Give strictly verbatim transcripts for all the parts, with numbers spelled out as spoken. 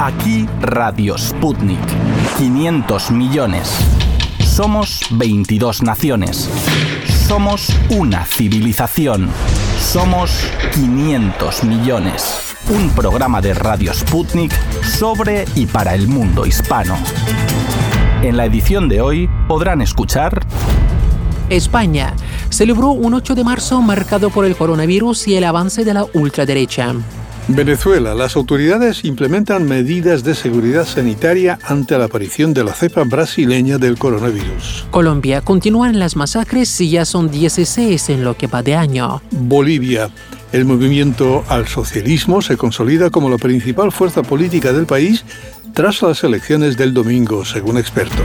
Aquí Radio Sputnik. quinientos millones. Somos veintidós naciones. Somos una civilización. Somos quinientos millones. Un programa de Radio Sputnik sobre y para el mundo hispano. En la edición de hoy podrán escuchar... España celebró un ocho de marzo marcado por el coronavirus y el avance de la ultraderecha. Venezuela. Las autoridades implementan medidas de seguridad sanitaria ante la aparición de la cepa brasileña del coronavirus. Colombia. Continúan las masacres y ya son dieciséis en lo que va de año. Bolivia. El movimiento al socialismo se consolida como la principal fuerza política del país tras las elecciones del domingo, según experto.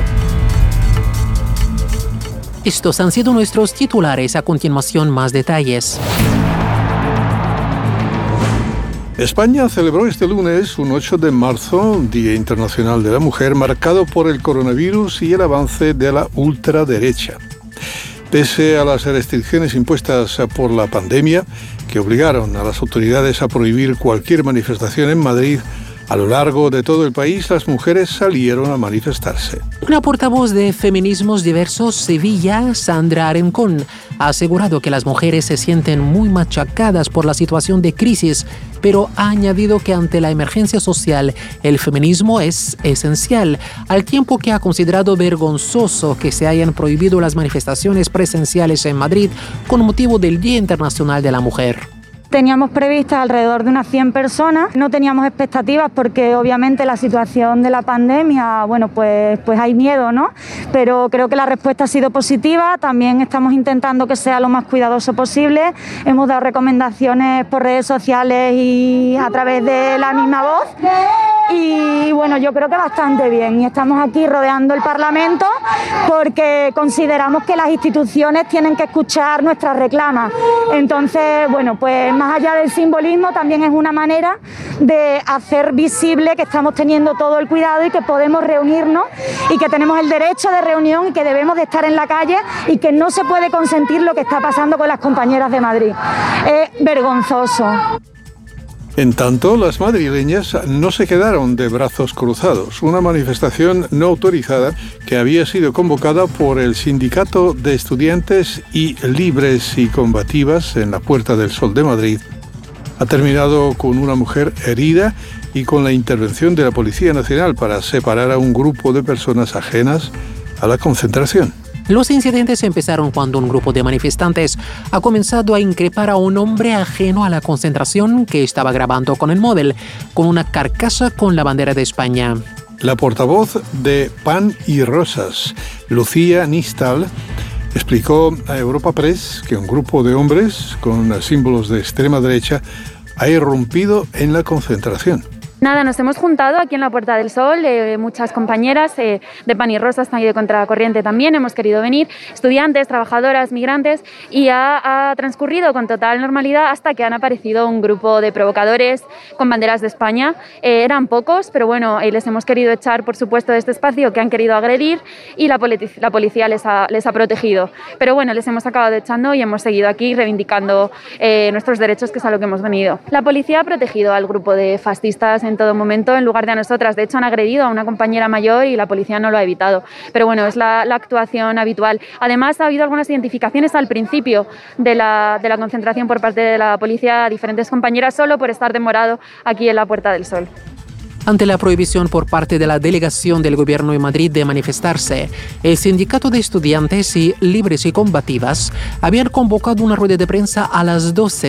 Estos han sido nuestros titulares. A continuación, más detalles. España celebró este lunes, un ocho de marzo, Día Internacional de la Mujer, marcado por el coronavirus y el avance de la ultraderecha. Pese a las restricciones impuestas por la pandemia, que obligaron a las autoridades a prohibir cualquier manifestación en Madrid, a lo largo de todo el país las mujeres salieron a manifestarse. Una portavoz de Feminismos Diversos Sevilla, Sandra Arencón, ha asegurado que las mujeres se sienten muy machacadas por la situación de crisis, pero ha añadido que ante la emergencia social el feminismo es esencial, al tiempo que ha considerado vergonzoso que se hayan prohibido las manifestaciones presenciales en Madrid con motivo del Día Internacional de la Mujer. Teníamos previstas alrededor de unas cien personas, no teníamos expectativas porque obviamente la situación de la pandemia, bueno, pues, pues hay miedo, ¿no? Pero creo que la respuesta ha sido positiva, también estamos intentando que sea lo más cuidadoso posible, hemos dado recomendaciones por redes sociales y a través de la misma voz y bueno, yo creo que bastante bien y estamos aquí rodeando el Parlamento porque consideramos que las instituciones tienen que escuchar nuestras reclamas, entonces, bueno, pues más allá del simbolismo, también es una manera de hacer visible que estamos teniendo todo el cuidado y que podemos reunirnos y que tenemos el derecho de reunión y que debemos de estar en la calle y que no se puede consentir lo que está pasando con las compañeras de Madrid. Es vergonzoso. En tanto, las madrileñas no se quedaron de brazos cruzados. Una manifestación no autorizada que había sido convocada por el Sindicato de Estudiantes y Libres y Combativas en la Puerta del Sol de Madrid ha terminado con una mujer herida y con la intervención de la Policía Nacional para separar a un grupo de personas ajenas a la concentración. Los incidentes empezaron cuando un grupo de manifestantes ha comenzado a increpar a un hombre ajeno a la concentración que estaba grabando con el móvil, con una carcasa con la bandera de España. La portavoz de Pan y Rosas, Lucía Nistal, explicó a Europa Press que un grupo de hombres con símbolos de extrema derecha ha irrumpido en la concentración. Nada, nos hemos juntado aquí en la Puerta del Sol, eh, muchas compañeras eh, de Pan y Rosas y de Contracorriente también, hemos querido venir, estudiantes, trabajadoras, migrantes, y ha, ha transcurrido con total normalidad hasta que han aparecido un grupo de provocadores con banderas de España. Eh, eran pocos, pero bueno, eh, les hemos querido echar, por supuesto, de este espacio que han querido agredir y la, politi- la policía les ha, les ha protegido. Pero bueno, les hemos acabado echando y hemos seguido aquí reivindicando eh, nuestros derechos, que es a lo que hemos venido. La policía ha protegido al grupo de fascistas en todo momento en lugar de a nosotras. De hecho, han agredido a una compañera mayor y la policía no lo ha evitado. Pero bueno, es la, la actuación habitual. Además, ha habido algunas identificaciones al principio de la, de la concentración por parte de la policía a diferentes compañeras solo por estar demorado aquí en la Puerta del Sol. Ante la prohibición por parte de la delegación del Gobierno en Madrid de manifestarse, el Sindicato de Estudiantes y Libres y Combativas habían convocado una rueda de prensa a las doce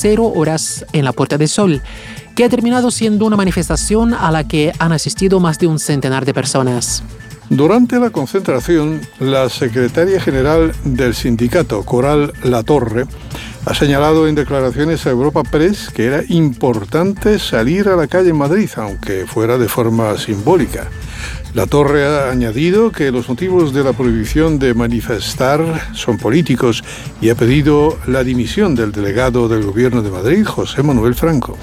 horas en la Puerta del Sol, que ha terminado siendo una manifestación a la que han asistido más de un centenar de personas. Durante la concentración, la secretaria general del sindicato, Coral Latorre, ha señalado en declaraciones a Europa Press que era importante salir a la calle en Madrid, aunque fuera de forma simbólica. Latorre ha añadido que los motivos de la prohibición de manifestar son políticos y ha pedido la dimisión del delegado del Gobierno de Madrid, José Manuel Franco.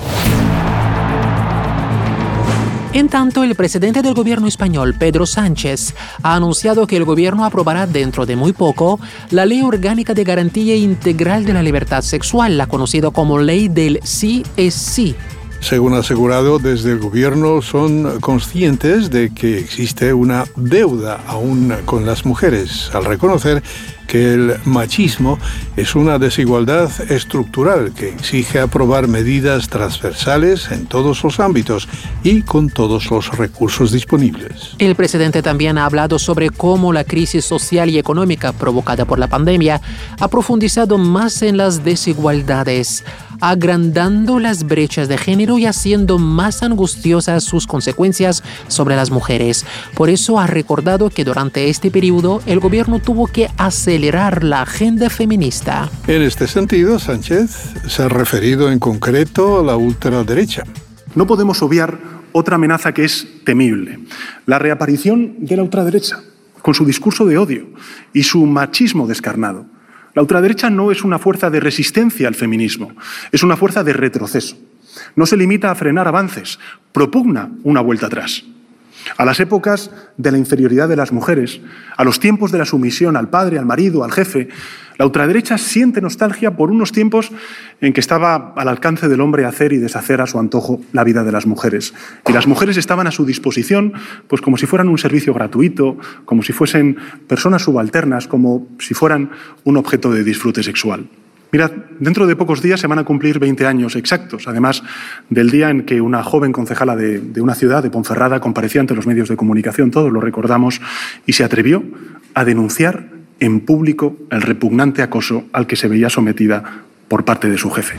En tanto, el presidente del gobierno español, Pedro Sánchez, ha anunciado que el gobierno aprobará dentro de muy poco la Ley Orgánica de Garantía Integral de la Libertad Sexual, la conocida como Ley del Sí es Sí. Según ha asegurado desde el gobierno, son conscientes de que existe una deuda aún con las mujeres, al reconocer que el machismo es una desigualdad estructural que exige aprobar medidas transversales en todos los ámbitos y con todos los recursos disponibles. El presidente también ha hablado sobre cómo la crisis social y económica provocada por la pandemia ha profundizado más en las desigualdades, agrandando las brechas de género y haciendo más angustiosas sus consecuencias sobre las mujeres. Por eso ha recordado que durante este periodo el gobierno tuvo que acelerar la agenda feminista. En este sentido, Sánchez se ha referido en concreto a la ultraderecha. No podemos obviar otra amenaza que es temible: la reaparición de la ultraderecha, con su discurso de odio y su machismo descarnado. La ultraderecha no es una fuerza de resistencia al feminismo, es una fuerza de retroceso. No se limita a frenar avances, propugna una vuelta atrás. A las épocas de la inferioridad de las mujeres, a los tiempos de la sumisión al padre, al marido, al jefe, la ultraderecha siente nostalgia por unos tiempos en que estaba al alcance del hombre hacer y deshacer a su antojo la vida de las mujeres. Y las mujeres estaban a su disposición pues como si fueran un servicio gratuito, como si fuesen personas subalternas, como si fueran un objeto de disfrute sexual. Mirad, dentro de pocos días se van a cumplir veinte años exactos, además del día en que una joven concejala de, de una ciudad, de Ponferrada, comparecía ante los medios de comunicación, todos lo recordamos, y se atrevió a denunciar en público el repugnante acoso al que se veía sometida por parte de su jefe.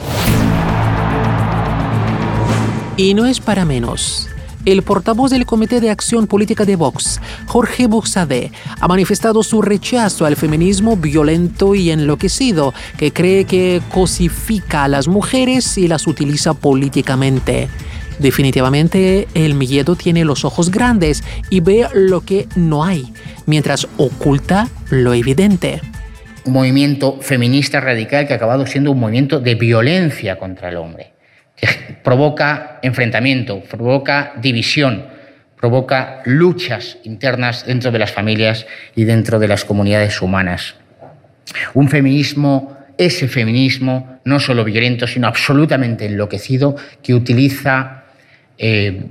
Y no es para menos. El portavoz del Comité de Acción Política de Vox, Jorge Buxadé, ha manifestado su rechazo al feminismo violento y enloquecido, que cree que cosifica a las mujeres y las utiliza políticamente. Definitivamente, el miedo tiene los ojos grandes y ve lo que no hay, mientras oculta lo evidente. Un movimiento feminista radical que ha acabado siendo un movimiento de violencia contra el hombre, que provoca enfrentamiento, provoca división, provoca luchas internas dentro de las familias y dentro de las comunidades humanas. Un feminismo, ese feminismo, no solo violento, sino absolutamente enloquecido, que utiliza eh,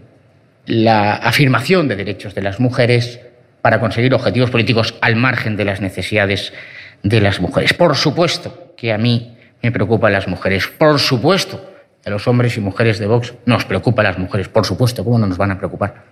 la afirmación de derechos de las mujeres para conseguir objetivos políticos al margen de las necesidades de las mujeres. Por supuesto que a mí me preocupan las mujeres, por supuesto. A los hombres y mujeres de Vox nos preocupan las mujeres, por supuesto, ¿cómo no nos van a preocupar?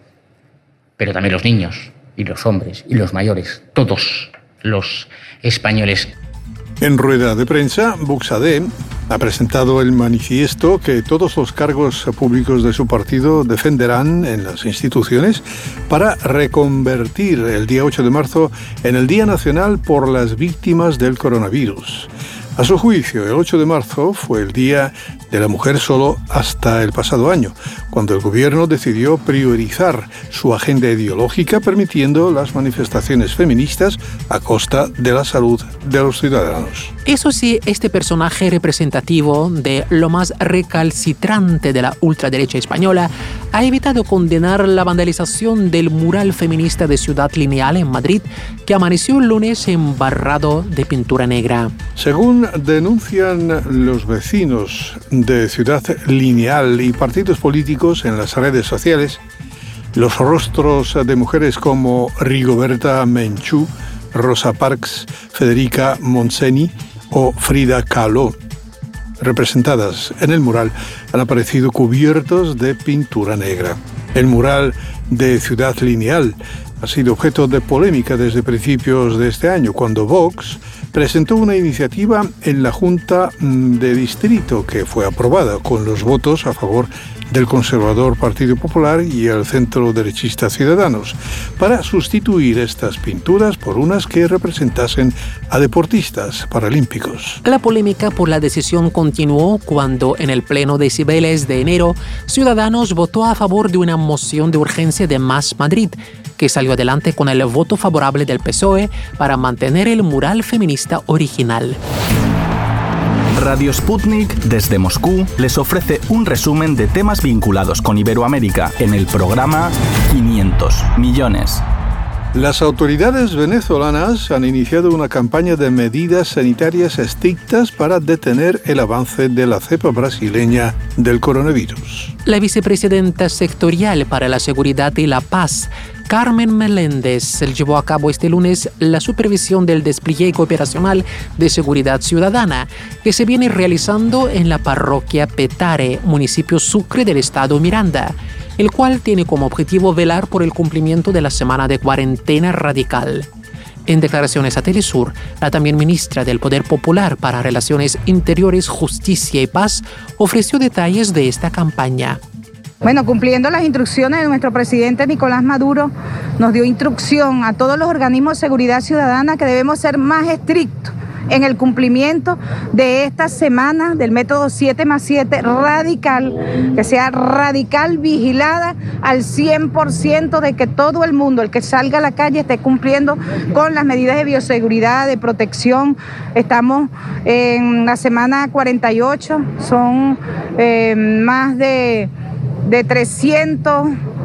Pero también los niños, y los hombres, y los mayores, todos los españoles. En rueda de prensa, Buxadé ha presentado el manifiesto que todos los cargos públicos de su partido defenderán en las instituciones para reconvertir el día ocho de marzo en el Día Nacional por las Víctimas del Coronavirus. A su juicio, el ocho de marzo fue el Día de la Mujer solo hasta el pasado año, cuando el gobierno decidió priorizar su agenda ideológica, permitiendo las manifestaciones feministas a costa de la salud de los ciudadanos. Eso sí, este personaje representativo de lo más recalcitrante de la ultraderecha española ha evitado condenar la vandalización del mural feminista de Ciudad Lineal en Madrid, que amaneció el lunes embarrado de pintura negra. Según denuncian los vecinos de Ciudad Lineal y partidos políticos en las redes sociales, los rostros de mujeres como Rigoberta Menchú, Rosa Parks, Federica Montseny o Frida Kahlo, representadas en el mural, han aparecido cubiertos de pintura negra. El mural de Ciudad Lineal ha sido objeto de polémica desde principios de este año, cuando Vox presentó una iniciativa en la Junta de Distrito que fue aprobada con los votos a favor del conservador Partido Popular y el centro derechista Ciudadanos, para sustituir estas pinturas por unas que representasen a deportistas paralímpicos. La polémica por la decisión continuó cuando, en el pleno de Cibeles de enero, Ciudadanos votó a favor de una moción de urgencia de Más Madrid, que salió adelante con el voto favorable del P S O E para mantener el mural feminista original. Radio Sputnik, desde Moscú, les ofrece un resumen de temas vinculados con Iberoamérica en el programa quinientos millones. Las autoridades venezolanas han iniciado una campaña de medidas sanitarias estrictas para detener el avance de la cepa brasileña del coronavirus. La vicepresidenta sectorial para la seguridad y la paz, Carmen Meléndez, llevó a cabo este lunes la supervisión del despliegue operacional de seguridad ciudadana que se viene realizando en la parroquia Petare, municipio Sucre del estado Miranda, el cual tiene como objetivo velar por el cumplimiento de la semana de cuarentena radical. En declaraciones a Telesur, la también ministra del Poder Popular para Relaciones Interiores, Justicia y Paz ofreció detalles de esta campaña. Bueno, cumpliendo las instrucciones de nuestro presidente Nicolás Maduro, nos dio instrucción a todos los organismos de seguridad ciudadana que debemos ser más estrictos en el cumplimiento de esta semana del método siete más siete radical, que sea radical, vigilada al cien por ciento, de que todo el mundo, el que salga a la calle, esté cumpliendo con las medidas de bioseguridad, de protección. Estamos en la semana cuarenta y ocho, son eh, más de, de trescientos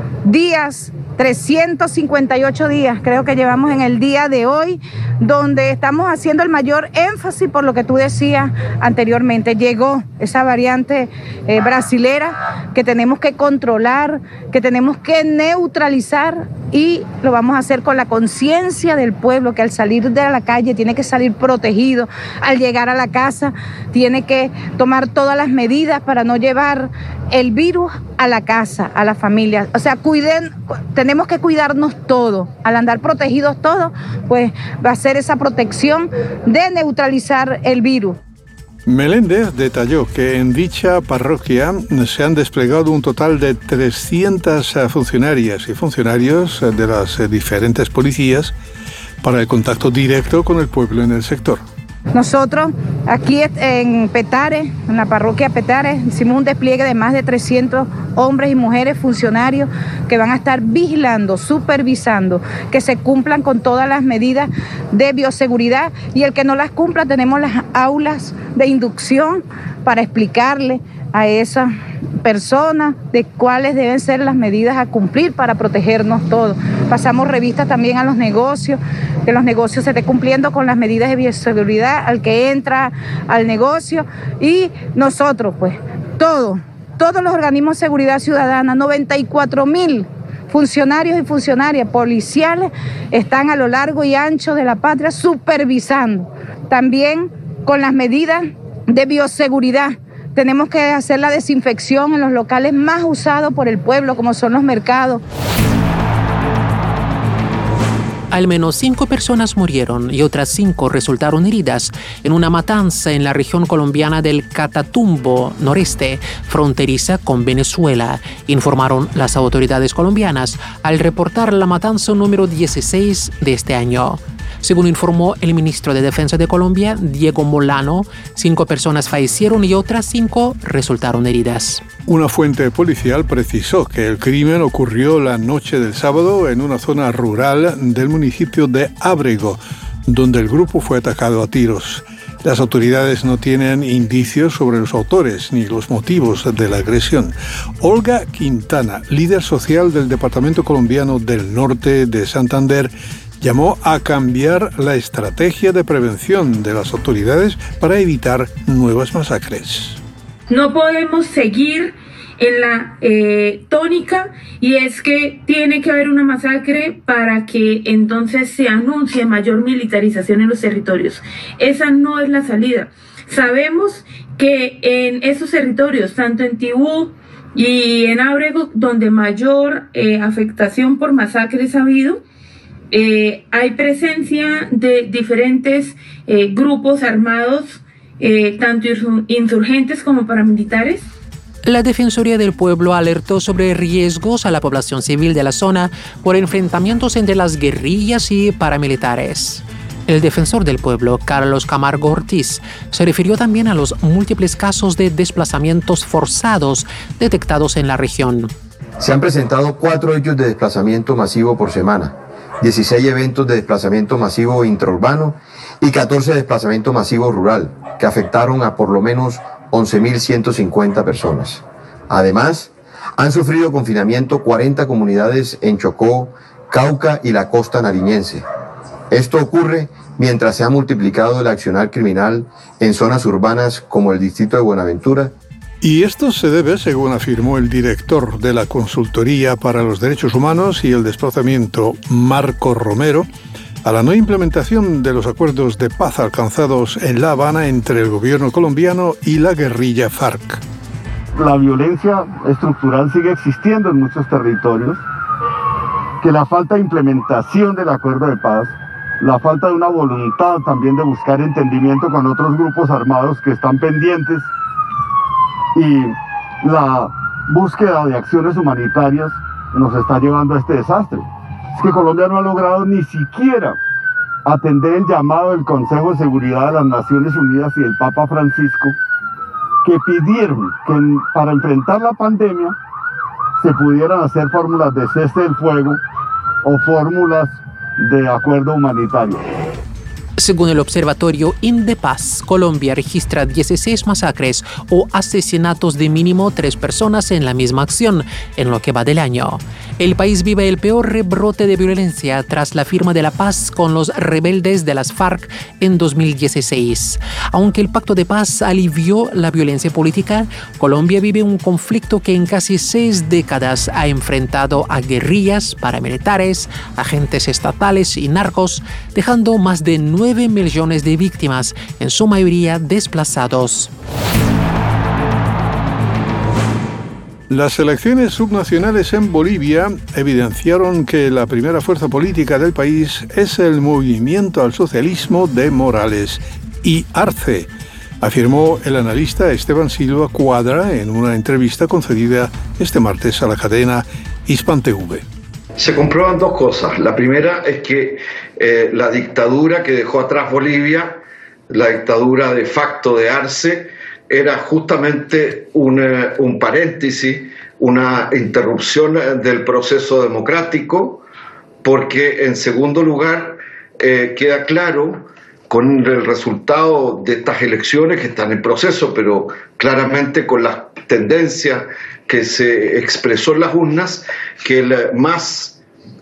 días, trescientos cincuenta y ocho días creo que llevamos en el día de hoy, donde estamos haciendo el mayor énfasis por lo que tú decías anteriormente. Llegó esa variante eh, brasilera que tenemos que controlar, que tenemos que neutralizar, y lo vamos a hacer con la conciencia del pueblo, que al salir de la calle tiene que salir protegido, al llegar a la casa tiene que tomar todas las medidas para no llevar el virus a la casa, a la familia. O sea, cuiden, tenemos que cuidarnos todos. Al andar protegidos todos, pues va a ser esa protección de neutralizar el virus. Meléndez detalló que en dicha parroquia se han desplegado un total de trescientas funcionarias y funcionarios de las diferentes policías para el contacto directo con el pueblo en el sector. Nosotros aquí en Petare, en la parroquia Petare, hicimos un despliegue de más de trescientos hombres y mujeres funcionarios que van a estar vigilando, supervisando, que se cumplan con todas las medidas de bioseguridad, y el que no las cumpla, tenemos las aulas de inducción para explicarle a esas personas de cuáles deben ser las medidas a cumplir para protegernos todos. Pasamos revistas también a los negocios, que los negocios se estén cumpliendo con las medidas de bioseguridad al que entra al negocio, y nosotros pues todos, todos los organismos de seguridad ciudadana, noventa y cuatro mil funcionarios y funcionarias policiales están a lo largo y ancho de la patria supervisando, también con las medidas de bioseguridad. Tenemos que hacer la desinfección en los locales más usados por el pueblo, como son los mercados. Al menos cinco personas murieron y otras cinco resultaron heridas en una matanza en la región colombiana del Catatumbo noreste, fronteriza con Venezuela, informaron las autoridades colombianas al reportar la matanza número dieciséis de este año. Según informó el ministro de Defensa de Colombia, Diego Molano, cinco personas fallecieron y otras cinco resultaron heridas. Una fuente policial precisó que el crimen ocurrió la noche del sábado en una zona rural del municipio de Ábrego, donde el grupo fue atacado a tiros. Las autoridades no tienen indicios sobre los autores ni los motivos de la agresión. Olga Quintana, líder social del Departamento Colombiano del Norte de Santander, llamó a cambiar la estrategia de prevención de las autoridades para evitar nuevas masacres. No podemos seguir en la eh, tónica, y es que tiene que haber una masacre para que entonces se anuncie mayor militarización en los territorios. Esa no es la salida. Sabemos que en esos territorios, tanto en Tibú y en Ábrego, donde mayor eh, afectación por masacres ha habido, Eh, hay presencia de diferentes eh, grupos armados, eh, tanto insurgentes como paramilitares. La Defensoría del Pueblo alertó sobre riesgos a la población civil de la zona por enfrentamientos entre las guerrillas y paramilitares. El defensor del pueblo, Carlos Camargo Ortiz, se refirió también a los múltiples casos de desplazamientos forzados detectados en la región. Se han presentado cuatro hechos de desplazamiento masivo por semana, dieciséis eventos de desplazamiento masivo intraurbano y catorce de desplazamiento masivo rural, que afectaron a por lo menos once mil ciento cincuenta personas. Además, han sufrido confinamiento cuarenta comunidades en Chocó, Cauca y la costa nariñense. Esto ocurre mientras se ha multiplicado el accionar criminal en zonas urbanas como el distrito de Buenaventura. Y esto se debe, según afirmó el director de la Consultoría para los Derechos Humanos y el Desplazamiento, Marco Romero, a la no implementación de los acuerdos de paz alcanzados en La Habana entre el gobierno colombiano y la guerrilla FARC. La violencia estructural sigue existiendo en muchos territorios, que la falta de implementación del acuerdo de paz, la falta de una voluntad también de buscar entendimiento con otros grupos armados que están pendientes y la búsqueda de acciones humanitarias nos está llevando a este desastre. Es que Colombia no ha logrado ni siquiera atender el llamado del Consejo de Seguridad de las Naciones Unidas y del Papa Francisco, que pidieron que para enfrentar la pandemia se pudieran hacer fórmulas de cese del fuego o fórmulas de acuerdo humanitario. Según el observatorio Indepaz, Colombia registra dieciséis masacres o asesinatos de mínimo tres personas en la misma acción en lo que va del año. El país vive el peor rebrote de violencia tras la firma de la paz con los rebeldes de las FARC en dos mil dieciséis. Aunque el pacto de paz alivió la violencia política, Colombia vive un conflicto que en casi seis décadas ha enfrentado a guerrillas, paramilitares, agentes estatales y narcos, dejando más de nueve millones de víctimas, en su mayoría desplazados. Las elecciones subnacionales en Bolivia evidenciaron que la primera fuerza política del país es el Movimiento al Socialismo de Morales y Arce, afirmó el analista Esteban Silva Cuadra en una entrevista concedida este martes a la cadena Hispan T V. Se comprueban dos cosas. La primera es que eh, la dictadura que dejó atrás Bolivia, la dictadura de facto de Arce, era justamente un, un paréntesis, una interrupción del proceso democrático, porque en segundo lugar eh, queda claro con el resultado de estas elecciones que están en proceso, pero claramente con las tendencias que se expresó en las urnas, que el MAS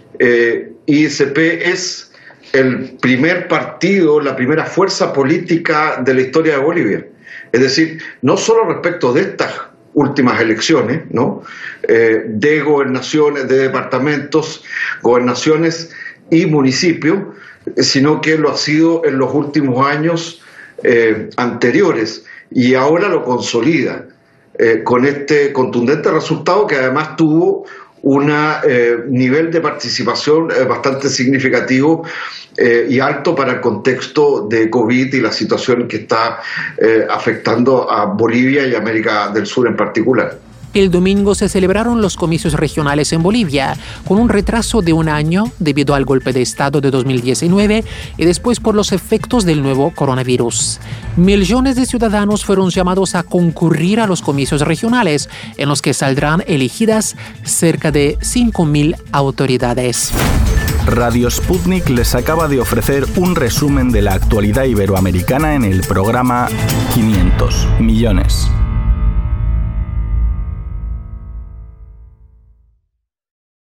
eh, I S P es el primer partido, la primera fuerza política de la historia de Bolivia. Es decir, no solo respecto de estas últimas elecciones, ¿no? eh, de gobernaciones, de departamentos, gobernaciones y municipios, sino que lo ha sido en los últimos años eh, anteriores y ahora lo consolida eh, con este contundente resultado que además tuvo un eh, nivel de participación eh, bastante significativo eh, y alto para el contexto de COVID y la situación que está eh, afectando a Bolivia y América del Sur en particular. El domingo se celebraron los comicios regionales en Bolivia, con un retraso de un año debido al golpe de Estado de dos mil diecinueve y después por los efectos del nuevo coronavirus. Millones de ciudadanos fueron llamados a concurrir a los comicios regionales, en los que saldrán elegidas cerca de cinco mil autoridades. Radio Sputnik les acaba de ofrecer un resumen de la actualidad iberoamericana en el programa quinientos millones.